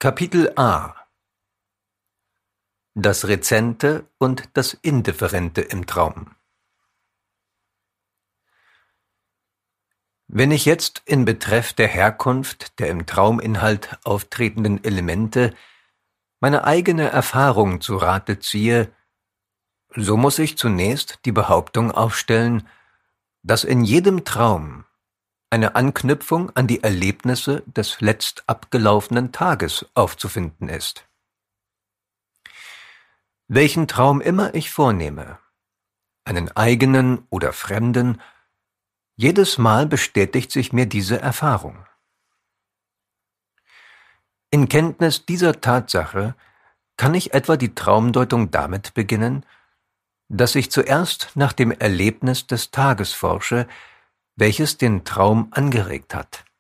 Kapitel A: Das Rezente und das Indifferente im Traum. Wenn ich jetzt in Betreff der Herkunft der im Trauminhalt auftretenden Elemente meine eigene Erfahrung zu Rate ziehe, so muss ich zunächst die Behauptung aufstellen, dass in jedem Traum eine Anknüpfung an die Erlebnisse des letzt abgelaufenen Tages aufzufinden ist. Welchen Traum immer ich vornehme, einen eigenen oder fremden, jedes Mal bestätigt sich mir diese Erfahrung. In Kenntnis dieser Tatsache kann ich etwa die Traumdeutung damit beginnen, dass ich zuerst nach dem Erlebnis des Tages forsche, welches den Traum angeregt hat.